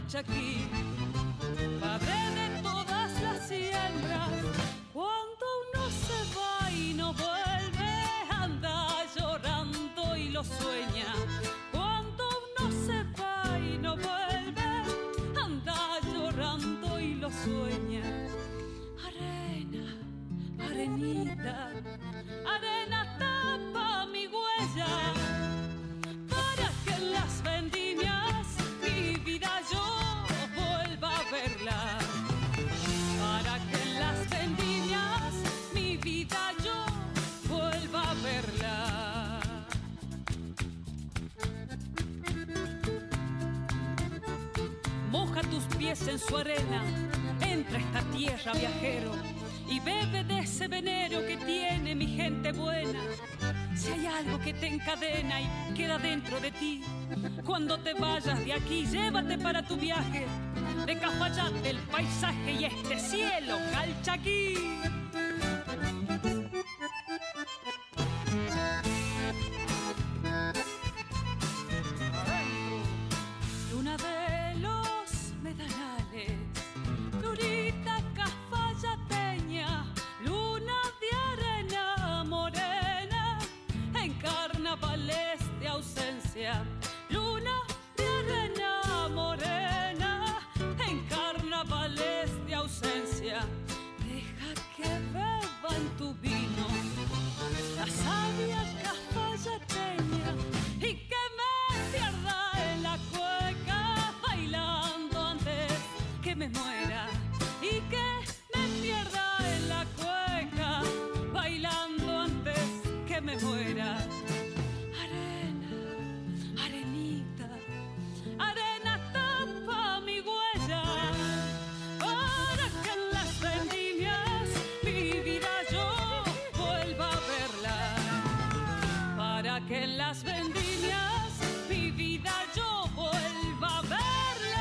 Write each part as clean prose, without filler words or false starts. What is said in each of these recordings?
Calchaquí, padre de todas las siembras. Cuando uno se va y no vuelve, anda llorando y lo sueña. Cuando uno se va y no vuelve, anda llorando y lo sueña. Arena, arenita, arena tapa mi huella, para que en las vendimias mi vida yo vuelva a verla. Para que en las vendimias mi vida yo vuelva a verla. Moja tus pies en su arena, entra a esta tierra viajero y bebe de ese veneno que tiene mi gente buena. Si hay algo que te encadena y queda dentro de ti, cuando te vayas de aquí, llévate para tu viaje de Cafayate el paisaje y este cielo Calchaquí. Luna de los medanales, lunita cafayateña, luna de arena morena, en carnavales de ausencia. Luna de arena morena, en carnavales de ausencia. Deja que beban tu vino la savia cafayateña y que me pierda en la cueca bailando antes que me muera. Y que me pierda en la cueca bailando antes que me muera. Arena, arenita, arena tapa mi huella, para que en las vendimias mi vida yo vuelva a verla. Para que en las vendimias mi vida yo vuelva a verla.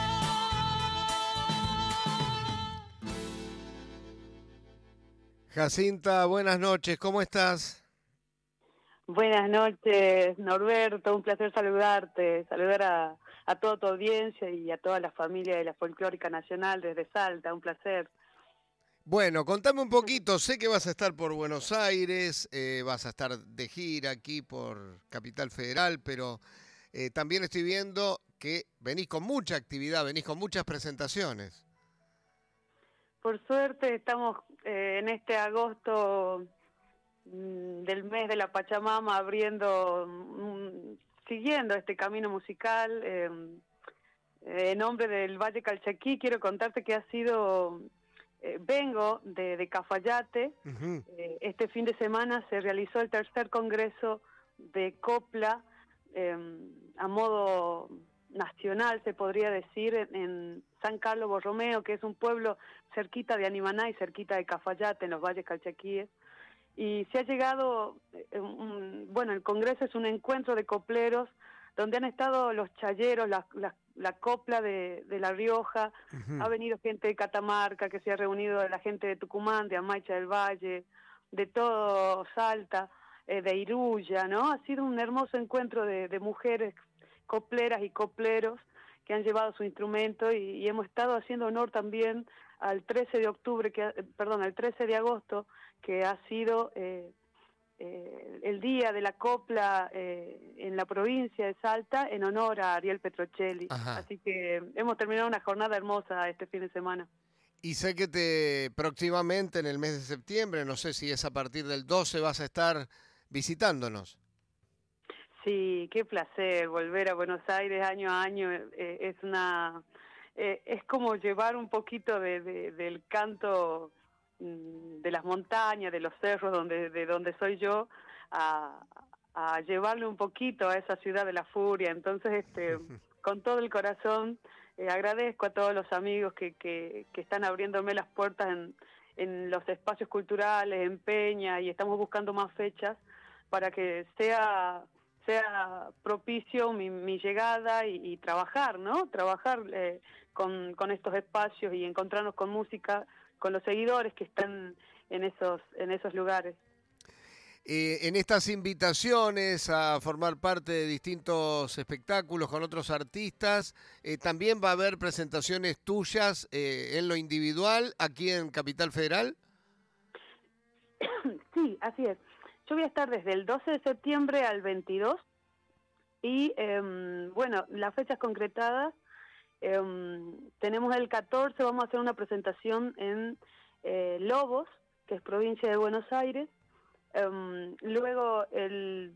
Jacinta, buenas noches, ¿cómo estás? Buenas noches, Norberto, un placer saludarte, saludar a toda tu audiencia y a toda la familia de la Folclórica Nacional desde Salta, un placer. Bueno, contame un poquito, sé que vas a estar por Buenos Aires, vas a estar de gira aquí por Capital Federal, pero también estoy viendo que venís con mucha actividad, venís con muchas presentaciones. Por suerte estamos en este agosto del mes de la Pachamama abriendo, siguiendo este camino musical. En nombre del Valle Calchaquí quiero contarte que ha sido... vengo de Cafayate. Uh-huh. Este fin de semana se realizó el tercer congreso de copla a modo nacional, se podría decir, en San Carlos Borromeo, que es un pueblo cerquita de Animaná y cerquita de Cafayate, en los valles calchaquíes. Y se ha llegado, bueno, el congreso es un encuentro de copleros donde han estado los chayeros, la copla de La Rioja. Uh-huh. Ha venido gente de Catamarca, que se ha reunido la gente de Tucumán, de Amaicha del Valle, de todo Salta, de Iruya, ¿no? Ha sido un hermoso encuentro de mujeres copleras y copleros que han llevado su instrumento y hemos estado haciendo honor también al 13 de octubre, al 13 de agosto, que ha sido el día de la copla en la provincia de Salta en honor a Ariel Petrocelli. Ajá. Así que hemos terminado una jornada hermosa este fin de semana. Y sé que próximamente en el mes de septiembre, no sé si es a partir del 12, vas a estar visitándonos. Sí, qué placer volver a Buenos Aires año a año. Es como llevar un poquito del canto de las montañas, de los cerros de donde soy yo, a llevarle un poquito a esa ciudad de la furia. Entonces, con todo el corazón, agradezco a todos los amigos que están abriéndome las puertas en los espacios culturales, en Peña, y estamos buscando más fechas para que sea propicio mi llegada y trabajar, ¿no? Trabajar con estos espacios y encontrarnos con música, con los seguidores que están en esos lugares. En estas invitaciones a formar parte de distintos espectáculos con otros artistas, también va a haber presentaciones tuyas en lo individual aquí en Capital Federal. Sí, así es. Yo voy a estar desde el 12 de septiembre al 22 y, bueno, las fechas concretadas, tenemos el 14, vamos a hacer una presentación en Lobos, que es provincia de Buenos Aires. Luego el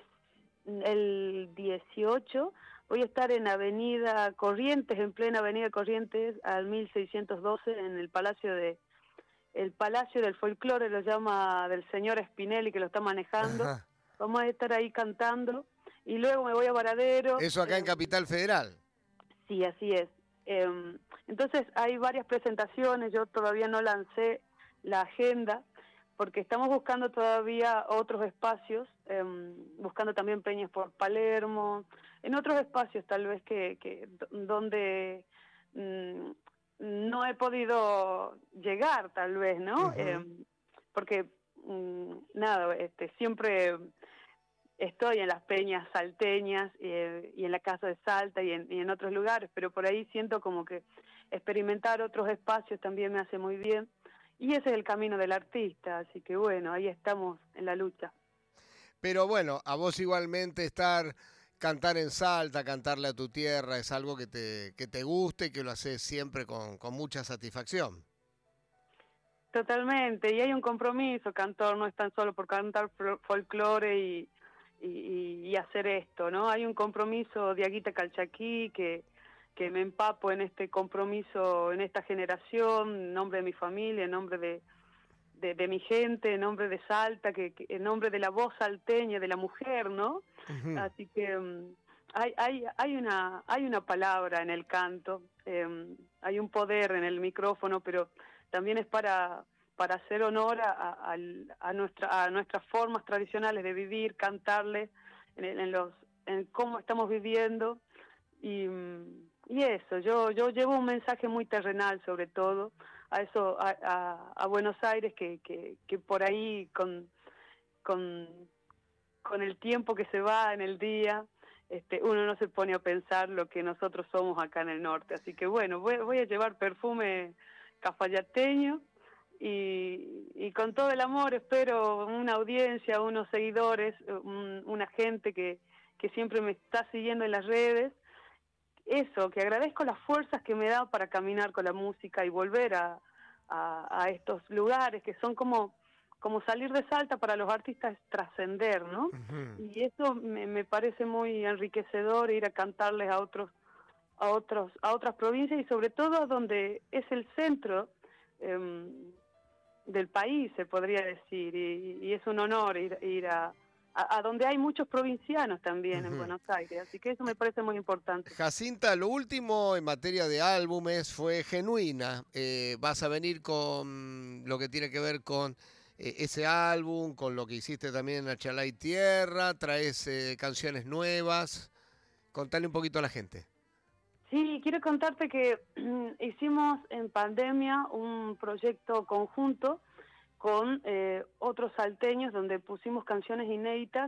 18 voy a estar en Avenida Corrientes, en plena Avenida Corrientes, al 1612, en el Palacio del Folclore, lo llama, del señor Spinelli, que lo está manejando. Ajá. Vamos a estar ahí cantando. Y luego me voy a Varadero. Eso acá en Capital Federal. Sí, así es. Entonces hay varias presentaciones, yo todavía no lancé la agenda, porque estamos buscando todavía otros espacios, buscando también peñas por Palermo, en otros espacios tal vez donde no he podido llegar tal vez, ¿no? Porque nada, siempre estoy en las peñas salteñas y en la Casa de Salta y en otros lugares, pero por ahí siento como que experimentar otros espacios también me hace muy bien. Y ese es el camino del artista, así que bueno, ahí estamos en la lucha. Pero bueno, a vos igualmente cantar en Salta, cantarle a tu tierra, es algo que te guste y que lo haces siempre con mucha satisfacción. Totalmente, y hay un compromiso, cantor, no es tan solo por cantar folclore y hacer esto, ¿no? Hay un compromiso de Aguita Calchaquí que me empapo en este compromiso, en esta generación, en nombre de mi familia, en nombre de mi gente, en nombre de Salta, en nombre de la voz salteña, de la mujer, ¿no? Así que hay una palabra en el canto, hay un poder en el micrófono, pero también es para hacer honor a nuestras formas tradicionales de vivir, cantarles en cómo estamos viviendo. Y eso, yo llevo un mensaje muy terrenal, sobre todo a Buenos Aires, que por ahí con el tiempo que se va en el día, uno no se pone a pensar lo que nosotros somos acá en el norte. Así que bueno, voy a llevar perfume cafayateño y con todo el amor espero una audiencia, unos seguidores, una gente que siempre me está siguiendo en las redes. Eso, que agradezco las fuerzas que me da para caminar con la música y volver a estos lugares que son como salir de Salta para los artistas, es trascender, ¿no? Y eso me parece muy enriquecedor, ir a cantarles a otras provincias y sobre todo donde es el centro del país, se podría decir, y es un honor ir a donde hay muchos provincianos también en Buenos Aires, así que eso me parece muy importante. Jacinta, lo último en materia de álbumes fue Genuina. Vas a venir con lo que tiene que ver con ese álbum, con lo que hiciste también en Achalay Tierra, traes canciones nuevas. Contale un poquito a la gente. Sí, quiero contarte que hicimos en pandemia un proyecto conjunto con otros salteños donde pusimos canciones inéditas.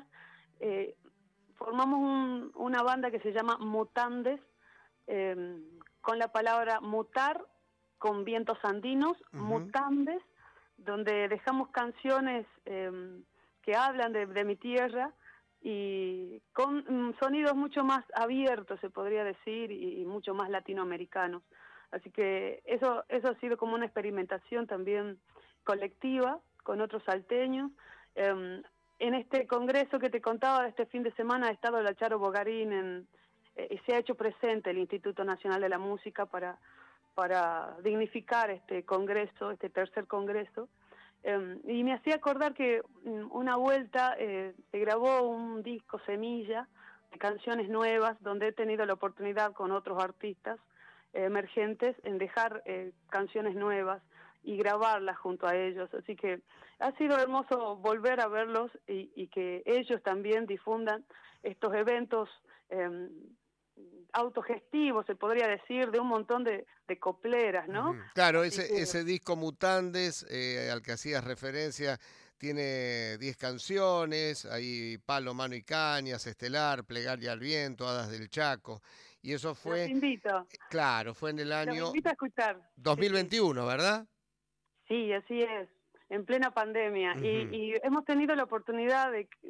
Formamos una banda que se llama Mutandes, con la palabra mutar, con vientos andinos, Mutandes, donde dejamos canciones que hablan de mi tierra y con sonidos mucho más abiertos, se podría decir, y mucho más latinoamericanos. Así que eso ha sido como una experimentación también colectiva con otros salteños. En este congreso que te contaba de este fin de semana ha estado la Charo Bogarín, y se ha hecho presente el Instituto Nacional de la Música para dignificar este congreso, este tercer congreso. Y me hacía acordar que una vuelta se grabó un disco Semilla de canciones nuevas, donde he tenido la oportunidad con otros artistas emergentes en dejar canciones nuevas y grabarlas junto a ellos. Así que ha sido hermoso volver a verlos y que ellos también difundan estos eventos autogestivos, se podría decir, de un montón de copleras, ¿no? Claro, ese disco Mutandes al que hacías referencia Tiene 10 canciones, hay Palo, Mano y Cañas, Estelar, Plegaria al Viento, Hadas del Chaco. Y eso Los fue, invito, claro, fue en el los año invito a escuchar. Sí, sí. 2021, ¿verdad? Sí, así es, en plena pandemia. Ujú, Y hemos tenido la oportunidad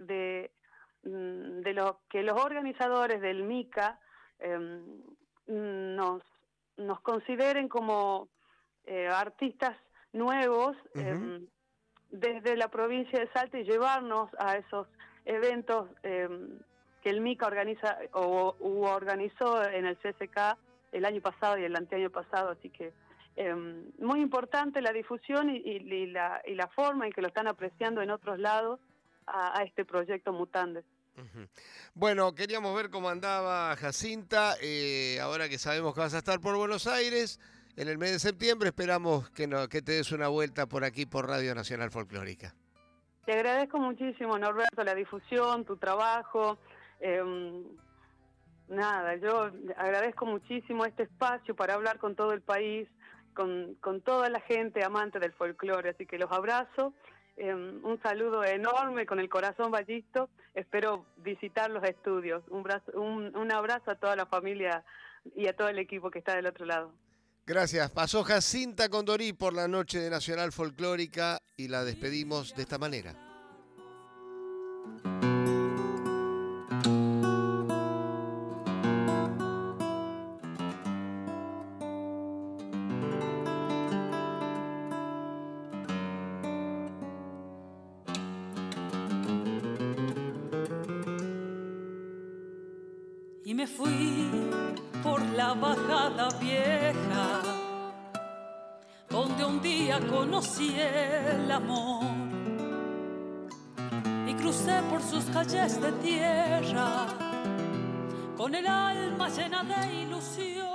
de lo que los organizadores del MICA nos, nos consideren como artistas nuevos ujú. desde la provincia de Salta y llevarnos a esos eventos que el MICA organiza u organizó en el CSK el año pasado y el anteaño pasado, así que muy importante la difusión y la forma en que lo están apreciando en otros lados a este proyecto Mutantes. Ujú. Bueno, queríamos ver cómo andaba Jacinta. Ahora que sabemos que vas a estar por Buenos Aires en el mes de septiembre, esperamos que, que te des una vuelta por aquí por Radio Nacional Folclórica. Te agradezco muchísimo, Norberto, la difusión, tu trabajo. Nada, yo agradezco muchísimo este espacio para hablar con todo el país, con toda la gente amante del folclore, así que los abrazo. Un saludo enorme con el corazón ballisto. Espero visitar los estudios. Un abrazo a toda la familia y a todo el equipo que está del otro lado. Gracias. Pasó Jacinta Condorí por la noche de Nacional Folclórica y la despedimos de esta manera. Y me fui por la bajada vieja, donde un día conocí el amor, y crucé por sus calles de tierra, con el alma llena de ilusión.